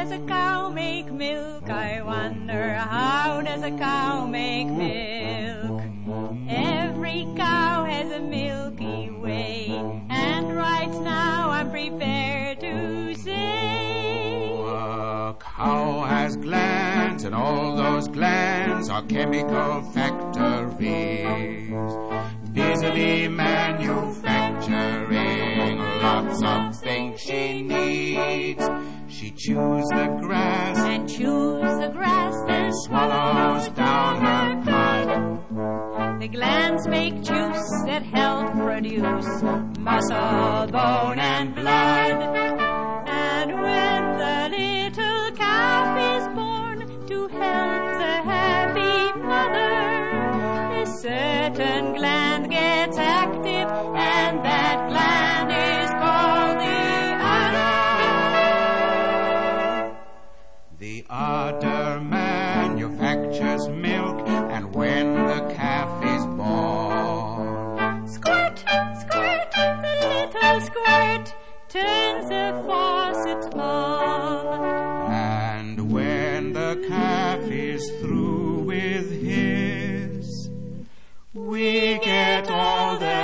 does a cow make milk? I wonder, how does a cow make milk? Every cow has a milky way, and right now I'm prepared to say, a cow has glands, and all those glands are chemical factories, busily manufacturing lots of things she needs. She chews the grass and chews the grass, then swallows down her cud. The glands make juice that help produce muscle, bone, and blood. And when the little calf is born to help the happy mother, a certain gland gets active, and that gland is called the udder. The udder manufactures milk, and when the calf is born, squirt, squirt, the little squirt turns the faucet on. And when the calf is through with his, we get all the